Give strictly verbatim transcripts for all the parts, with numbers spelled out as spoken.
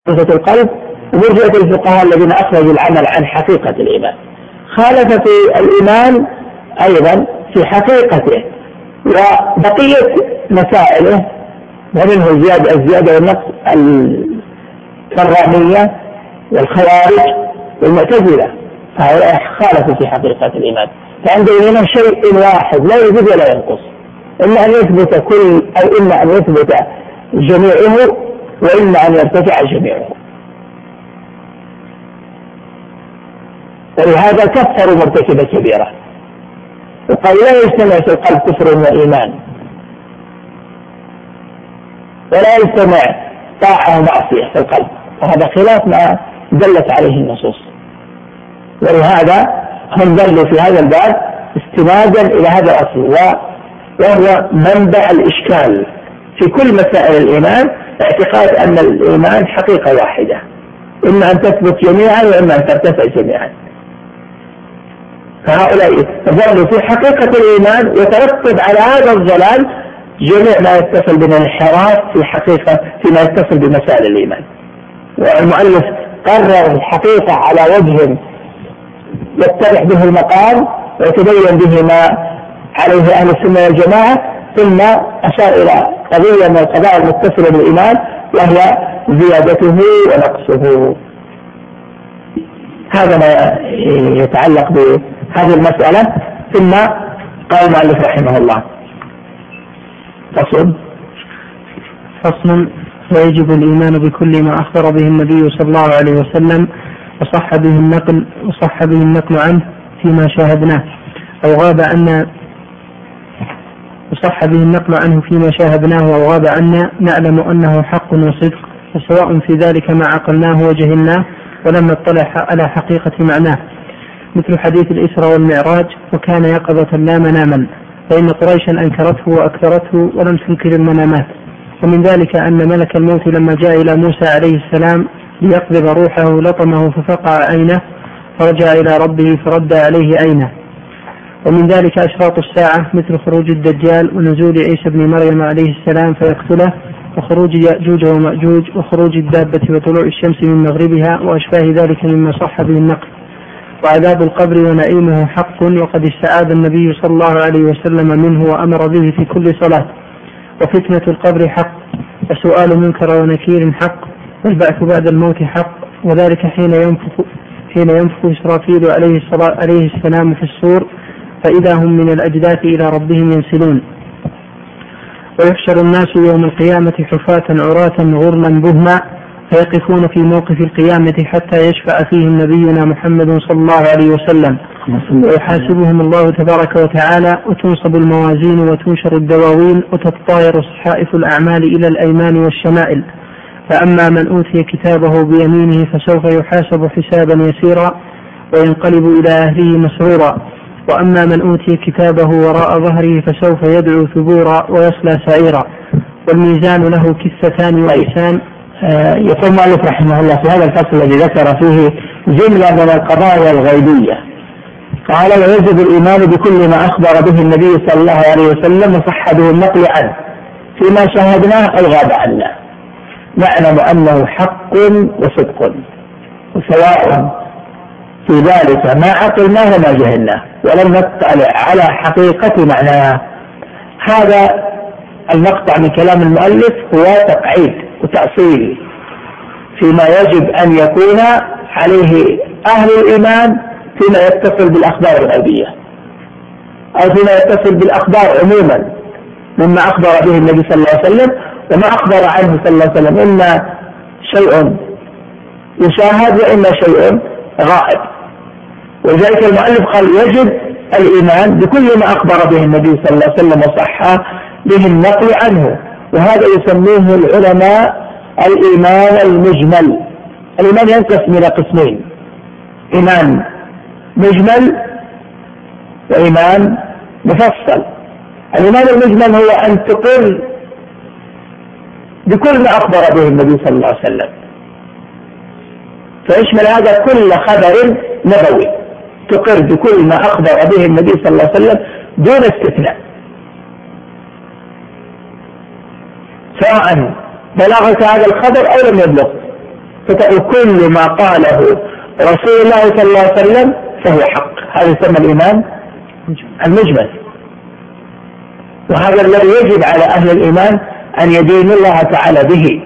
مرجئة القلب ومرجئة الفقهاء الذين أخرجوا العمل عن حقيقة الإيمان. خالف في الإيمان أيضا في حقيقته وبقية مسائله، ومنه الزيادة الزيادة والنقص الكرامية والخوارج والمعتزلة، فهؤلاء خالفوا في حقيقة الإيمان. فعندنا شيء واحد لا يزيد ولا ينقص، إما أن يثبت كل أو إما أن يثبت جميعه وإما أن يرتفع جميعه. ولهذا كفروا مرتكب كبيرة وقال لا يجتمع في القلب كفر وإيمان، ولا يجتمع طاعة ومعصية في القلب، وهذا خلاف ما دلت عليه النصوص. ولهذا هم ظلوا في هذا الباب استنادا إلى هذا الأصل، وهو منبع الإشكال في كل مسائل الإيمان، اعتقاد أن الإيمان حقيقة واحدة، إما أن تثبت جميعا وإما أن ترتفع جميعا. فهؤلاء ظلوا في حقيقة الإيمان، وترتب على هذا الضلال جميع ما يتصل بالانحراف في حقيقة فيما يتصل بمسائل الإيمان. والمؤلف قرر الحقيقة على وجه يتضح به المقام ويتبين به ما عليه أهل السنة والجماعة، ثم أشار إلى قضية من القضايا المتصلة بالإيمان وهي زيادته ونقصه. هذا ما يتعلق بهذه المسألة. ثم قال المؤلف رحمه الله: فصل فصل ويجب الإيمان بكل ما أخبر به النبي صلى الله عليه وسلم وصح به النقل وصح به النقل عنه فيما شاهدناه أو غاب عنا وصح به النقل عنه فيما شاهدناه أو غاب عنا نعلم أنه حق وصدق، وسواء في ذلك ما عقلناه وجهلناه ولم نطلع على حقيقة معناه، مثل حديث الإسراء والمعراج وكان يقظة لا مناما، فإن قريشا أنكرته وأكثرته ولم تنكر المنامات. ومن ذلك أن ملك الموت لما جاء إلى موسى عليه السلام ليقبض روحه لطمه ففقع عينه فرجع إلى ربه فرد عليه عينه. ومن ذلك أشراط الساعة مثل خروج الدجال ونزول عيسى بن مريم عليه السلام فيقتله، وخروج يأجوج ومأجوج، وخروج الدابة وطلوع الشمس من مغربها وأشباه ذلك مما صح به النقل. وعذاب القبر ونعيمه حق، وقد استعاذ النبي صلى الله عليه وسلم منه وأمر به في كل صلاة. وفتنة القبر حق، وسؤال منكر ونكير حق، والبعث بعد الموت حق، وذلك حين ينفخ حين ينفخ إسرافيل عليه الصلاة عليه السلام في الصور فإذا هم من الأجداث إلى ربهم ينسلون. ويحشر الناس يوم القيامة حفاة عراة غرلا بهما فيقفون في موقف القيامة حتى يشفع فيهم نبينا محمد صلى الله عليه وسلم، ويحاسبهم الله تبارك وتعالى، وتنصب الموازين وتنشر الدواوين وتتطاير صحائف الأعمال إلى الأيمان والشمائل. فأما من أوتي كتابه بيمينه فسوف يحاسب حسابا يسيرا وينقلب إلى أهله مسرورا، وأما من أوتي كتابه وراء ظهره فسوف يدعو ثبورا ويصلى سعيرا، والميزان له كفتان ولسان. آه يقول مالك رحمه الله في هذا الفصل الذي ذكر فيه جملة من القضايا الغيبية، قال: ويجب الإيمان بكل ما أخبر به النبي صلى الله عليه وسلم وصح به النقل عنه فيما شاهدناه أو غاب عنا، نعلم أنه حق وصدق، وسواء في ذلك ما عقلناه وما جهلناه ولم نطلع على حقيقة معناه. هذا المقطع من كلام المؤلف هو تقعيد وتأصيل فيما يجب أن يكون عليه أهل الإيمان فيما يتصل بالأخبار الغيبية أو فيما يتصل بالأخبار عموما مما أخبر به النبي صلى الله عليه وسلم وما أخبر عنه صلى الله عليه وسلم، إما شيء يشاهد وإما شيء غائب. وذلك المؤلف قال: يجب الإيمان بكل ما أخبر به النبي صلى الله عليه وسلم وصح به النقل عنه، وهذا يسميه العلماء الإيمان المجمل. الإيمان ينقسم إلى قسمين: إيمان مجمل وإيمان مفصل. الإيمان المجمل هو أن تقر بكل ما أخبر به النبي صلى الله عليه وسلم، فيشمل هذا كل خبر نبوي، تقر بكل ما أخبر به النبي صلى الله عليه وسلم دون استثناء، سواء بلغك هذا الخبر أو لم يبلغ. فكل ما قاله رسول الله صلى الله عليه وسلم فهو حق. هذا يسمى الإيمان المجمل، وهذا الذي يجب على أهل الإيمان أن يدينوا الله تعالى به،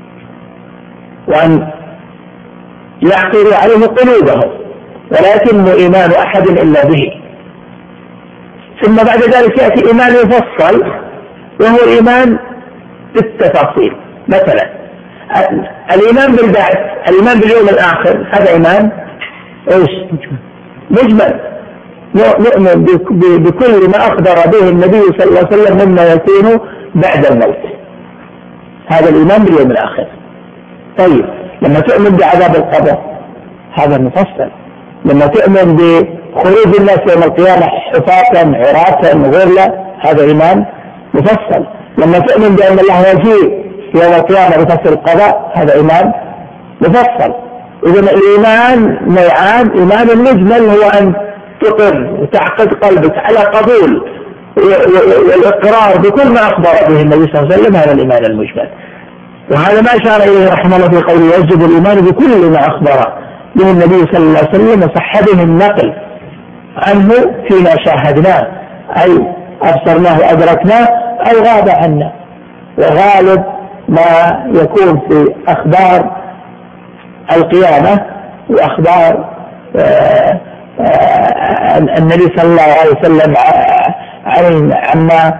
وأن يعقدوا عليه قلوبهم، ولا يتم إيمان أحد إلا به. ثم بعد ذلك يأتي إيمان مفصل، وهو الإيمان بالتفاصيل. مثلا الإيمان بالبعث، الإيمان باليوم الآخر، هذا إيمان إيش؟ مجمل، نؤمن بكل ما أخبر به النبي صلى الله عليه وسلم مما يكون بعد الموت، هذا الإيمان باليوم الآخر. طيب لما تؤمن بعذاب القبر هذا مفصل، لما تؤمن بخروج الناس يوم القيامة حفاة عراة غرلا هذا إيمان مفصل، لما تؤمن بأن الله يجيء يوم القيامة لفصل القضاء هذا إيمان مفصل. إذن الإيمان نوعان، إيمان المجمل هو أن تقر وتعقد قلبك على قبول والإقرار بكل ما أخبر به النبي صلى الله عليه وسلم، هذا الإيمان المجمل. وهذا ما أشار إليه رحمه الله في قوله يجب الإيمان بكل ما أخبر به النبي صلى الله عليه وسلم وصح به النقل عنه فيما شاهدناه، أي أبصرناه وأدركناه أو غاب عنا. وغالب ما يكون في أخبار القيامة وأخبار آآ آآ النبي صلى الله عليه وسلم عما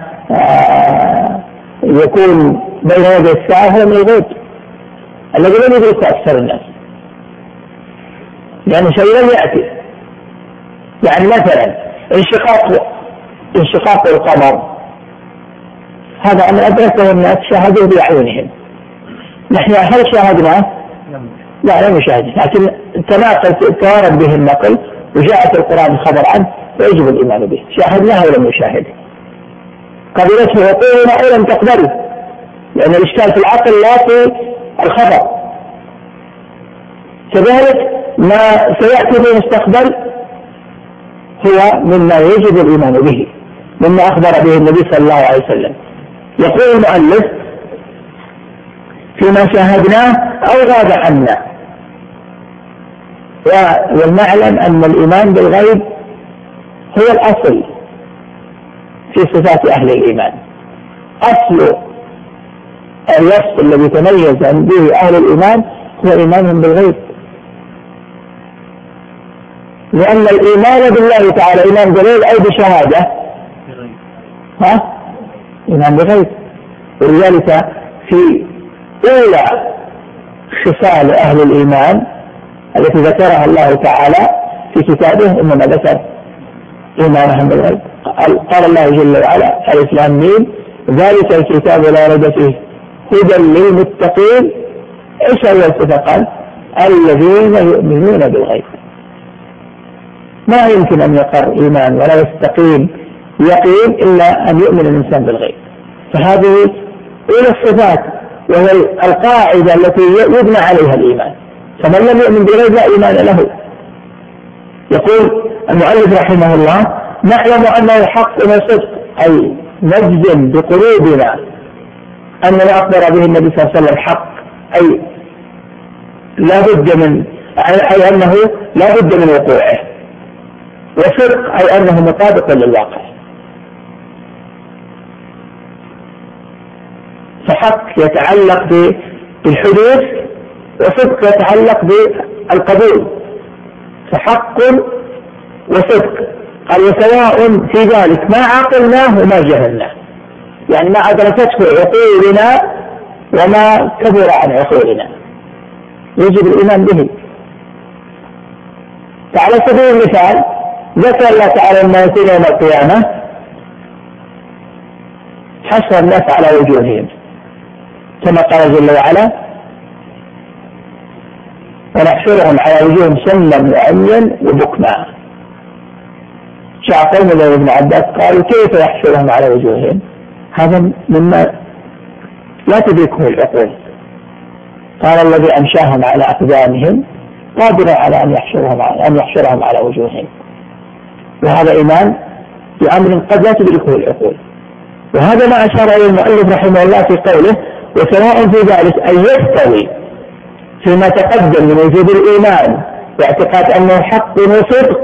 يكون بين يدي الساعة هو من الغيب الذي لم يدركه أكثر الناس، يعني شيء لم يأتي. يعني مثلا انشقاق انشقاق القمر، هذا أن أدركه الناس شاهدوه بأعينهم، نحن هل شاهدناه؟ لا لم نشاهده، لكن تناقل توارد به النقل وجاءت القرآن الخبر عنه ويجب الإيمان به. شاهدناه ولم نشاهده، قبلته عقولنا أو لم تقبله، لأن الإشكال في العقل لا في الخبر. كذلك ما سيأتي في المستقبل هو مما يجب الإيمان به، مما أخبر به النبي صلى الله عليه وسلم. يقول المؤلف فيما شاهدناه أو غاب عنا. ولنعلم أن الإيمان بالغيب هو الأصل في صفات أهل الإيمان. أصل الوصف الذي تميز به أهل الإيمان هو إيمانهم بالغيب، لأن الإيمان بالله تعالى إيمان بالغيب أو بشهادة، ها؟ إيمان بالغيب. ولذلك في أولى خصال أهل الإيمان التي ذكرها الله تعالى في كتابه إنما ذكر إيمانهم بالغيب. قال الله جل وعلا الإسلام مين ذلك الكتاب لا ريب فيه هدى للمتقين. إيش هو الصفة؟ قال الذين يؤمنون بالغيب. ما يمكن أن يقر إيمان ولا يستقيم يقين إلا أن يؤمن الإنسان بالغيب. فهذه أولى الصفات وهي القاعدة التي يبنى عليها الإيمان. فمن لم يؤمن بالغيب لا إيمان له. يقول المؤلف رحمه الله نعلم أنه حق وصدق، أي نجزم بقلوبنا أن ما أخبر به النبي صلى الله عليه وسلم حق، أي لا بد من أي أنه لا بد من وقوعه، وصدق أي أنه مطابق للواقع. فحق يتعلق بالحدوث وصدق يتعلق بالقبول. فحق وصدق قال وسواء في ذلك ما عقلناه وما جهلناه، يعني ما أدركته عقولنا وما كبر عن عقولنا يجب الإيمان به. فعلى سبيل المثال ذكر الله تعالى ما يكون يوم القيامة حشر الناس على وجوههم كما قال جل وعلا ونحشرهم على وجوههم سما وعميا وبكما. جاء قوم إلى ابن عباس قالوا كيف يحشرهم على وجوههم؟ هذا مما لا تدركه العقول. قال الذي أنشاهم على أقدامهم قادر على أن يحشرهم أن يحشرهم على وجوههم. وهذا إيمان بأمر قد لا تدركه العقول. وهذا ما أشار إليه المؤلف رحمه الله في قوله وسواء في ذلك أن يستوي فيما تقدم من وجود الإيمان واعتقاد أنه حق وصدق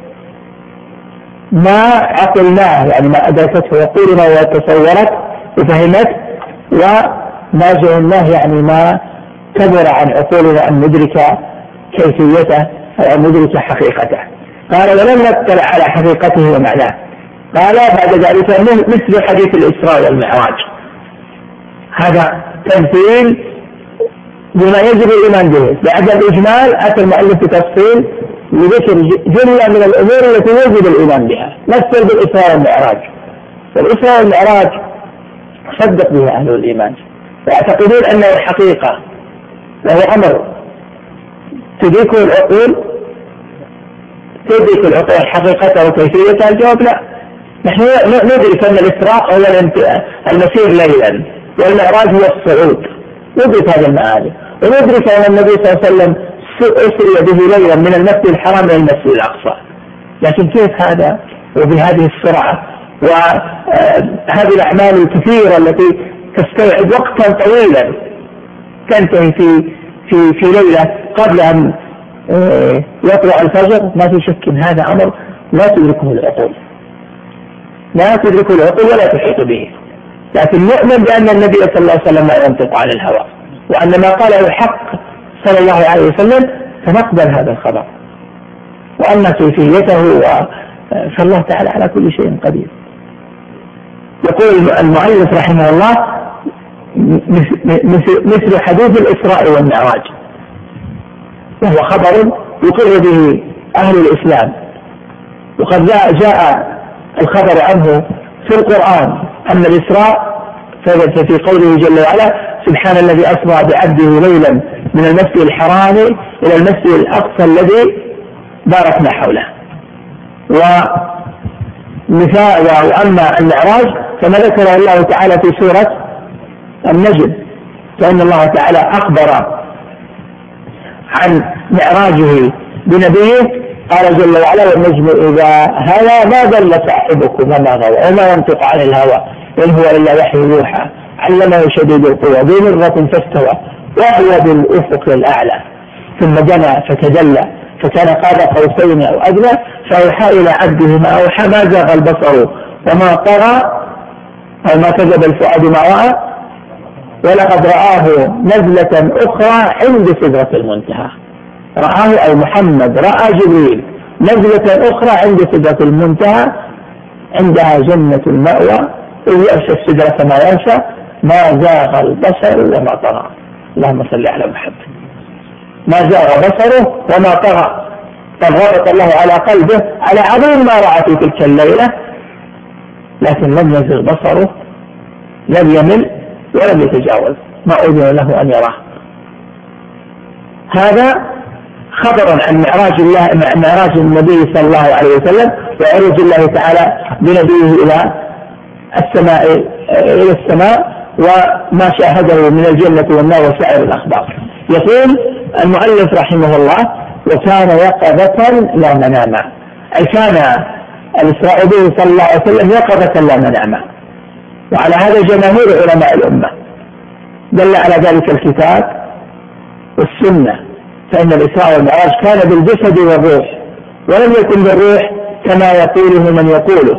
ما عقلناه، يعني ما أدركته عقولنا وتصورت وفهمت، وما جعلناه يعني ما كبر عن عقولنا أن ندرك كيفيته أو أن ندرك حقيقته. قال ولم نطلع على حقيقته ومعناه. قال بعد ذلك مثل حديث الإسراء والمعراج، هذا تمثيل بما يجب الإيمان به. بعد الإجمال أتى المؤلف بتفصيل لذكر جملة من الأمور التي يجب الإيمان بها، مثل بالإسراء والمعراج. والإسراء والمعراج صدق بها أهل الإيمان ويعتقدون أنه الحقيقة، وهو أمر تدركه العقول تدرك العقول حقيقته وكيفيته. الجواب لا، نحن ندرك أن الإسراء هو المسير ليلا والمعراج هو الصعود، ندرك هذا المعاني، وندرك أن النبي صلى الله عليه وسلم أسري به ليلا من المسجد الحرام إلى المسجد الأقصى. لكن كيف هذا وبهذه السرعة وهذه الأعمال الكثيرة التي تستوعب وقتا طويلا تنتهي في في في ليلة قبل أن يطلع الفجر؟ ما في شك إن هذا أمر لا تدركه العقول، لا تدركه العقول ولا تحيط به. لكن نؤمن بأن النبي صلى الله عليه وسلم لا ينطق عن الهوى، وأن ما قاله الحق صلى الله عليه وسلم فنقبل هذا الخبر، وأن كيفيته فالله تعالى على كل شيء قدير. يقول المؤلف رحمه الله مثل حديث الإسراء والمعراج، وهو خبر يقر به أهل الإسلام، وقد جاء الخبر عنه في القرآن. أما الإسراء ففي قوله جل وعلا سبحان الذي أسرى بعبده ليلا من المسجد الحرام إلى المسجد الأقصى الذي باركنا حوله. ومثال وأما المعراج فما ذكره الله تعالى في سورة النجم، فإن الله تعالى أخبر عن معراجه بنبيه قال جل وعلا والنجم إذا هوى ما ضل صاحبكم وما غوى وما ينطق عن الهوى إن هو إلا وحي يوحى علمه شديد القوى ذو مرة فاستوى وهو بالأفق الأعلى ثم دنا فتدلى فكان قاب قوسين أو أدنى فأوحى إلى عبده ما أوحى ما زاغ البصر وما طغى أو ما كذب الفؤاد ما رأى ولقد رآه نزلة أخرى عند سدرة المنتهى. رآه أي محمد رأى جبريل نزلة أخرى عند سدرة المنتهى عندها جنة المأوى إذ يغشى السدرة ما يغشى ما زاغ البصر وما طغى. اللهم صل على محمد. ما زاغ بصره وما طغى، قد ربط الله على قلبه على عظيم ما رأى في تلك الليلة، لكن لم يزغ بصره، لم يمل ولم يتجاوز ما أذن له أن يراه. هذا خبر عن معراج الله معراج النبي صلى الله عليه وسلم وعروج الله تعالى بنبيه إلى السماء إلى السماء وما شاهده من الجنة والنار وسائر الأخبار. يقول المؤلف رحمه الله وكان يقظة لا مناما، أي كان الإسراء به صلى الله عليه وسلم يقظة لا مناما، وعلى هذا جماهير علماء الأمة دل على ذلك الكتاب والسنة، فإن الإسراء والمعراج كان بالجسد والروح ولم يكن بالروح كما يقوله من يقوله،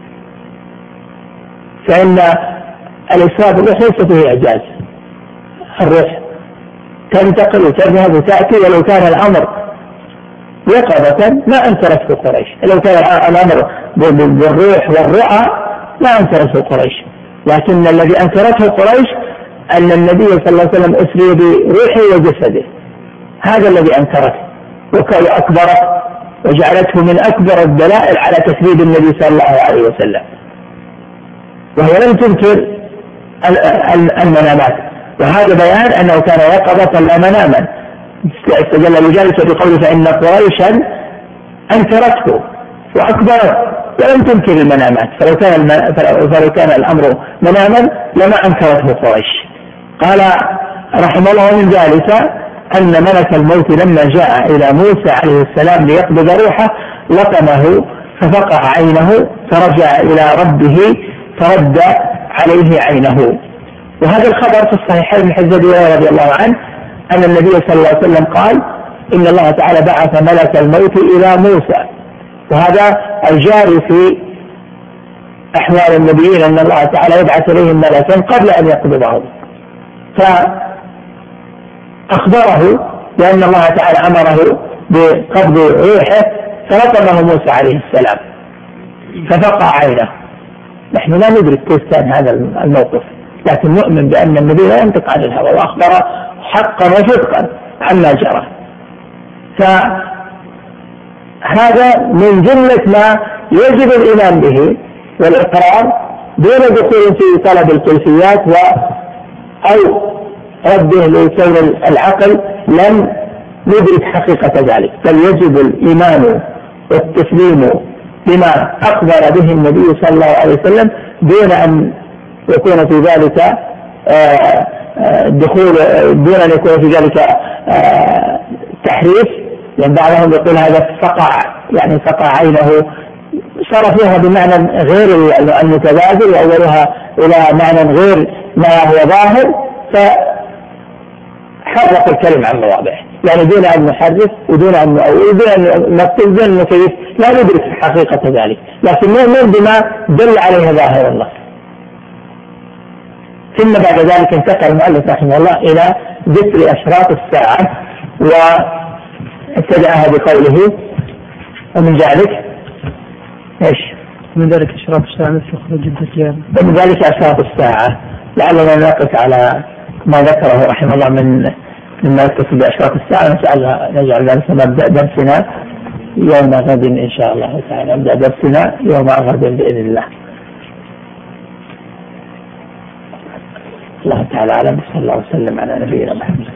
فإن الإسراء بالروح ليس فيه إعجاز، الروح تنتقل وتذهب وتأتي، ولو كان الأمر يقظة ما أنكرته قريش، لو كان الأمر بالروح والرؤى ما أنكرته قريش، لكن الذي أنكرته قريش أن النبي صلى الله عليه وسلم أسري بروحه وجسده، هذا الذي أنكرته وكان أكبر وجعلته من أكبر الدلائل على تكذيب النبي صلى الله عليه وسلم، وهي لم تنكر المنامات، وهذا بيان أنه كان يقظة لا مناما. استدل بذلك بقوله فإن قريشا أنكرته وأكبرت ولم تنكر المنامات، فلو كان, فلو كان الأمر مناما لما أنكرته قريش. قال رحمه الله من ذلك أن ملك الموت لما جاء إلى موسى عليه السلام ليقبض روحه لطمه ففقع عينه فرجع إلى ربه فرد عليه عينه. وهذا الخبر في الصحيحين من حديث أبي هريرة رضي الله عنه أن النبي صلى الله عليه وسلم قال إن الله تعالى بعث ملك الموت إلى موسى، وهذا الجاري في أحوال النبيين أن الله تعالى يبعث إليهم ملكا قبل أن يقبضهم، فأخبره بأن الله تعالى أمره بقبض روحه فلطمه موسى عليه السلام ففقع عينه. نحن لا ندرك كيف كان هذا الموقف، لكن نؤمن بأن النبي لا ينطق عن الهوى وأخبر حقا وصدقا عما جرى. فهذا من جملة ما يجب الإيمان به والإقرار دون دخول في طلب الكيفيات و أو رده لكون العقل لم ندرك حقيقة ذلك، بل يجب الإيمان والتسليم بما أخبر به النبي صلى الله عليه وسلم دون أن يكون في ذلك دخول دون أن يكون في ذلك تحريف. لأن بعضهم يقول هذا فقع يعني فقع عينه، صرفوها بمعنى غير المتبادل وأولها إلى معنى غير ما هو ظاهر، فحرف الكلم عن مواضعه، يعني دون أن نحرف ودون أن نؤول دون أن نكتب دون أن نكيف، لا ندرك حقيقة ذلك، لكن نؤمن بما دل عليه ظاهر النص. ثم بعد ذلك انتقل المؤلف رحمه الله إلى ذكر أشراط الساعة، وابتدأها بقوله ومن ذلك ايش؟ من ذلك أشراط الساعة مثل خروج الدجال. ومن ذلك أشراط الساعة، لعلنا نقف على ما ذكره رحمه الله من مما يتصل بأشراط الساعة، نجعل ذلك مبدأ درسنا يوم غد إن شاء الله تعالى، نبدأ درسنا يوم غد بإذن الله. الله تعالى أعلم، صلى الله وسلم على نبينا محمد.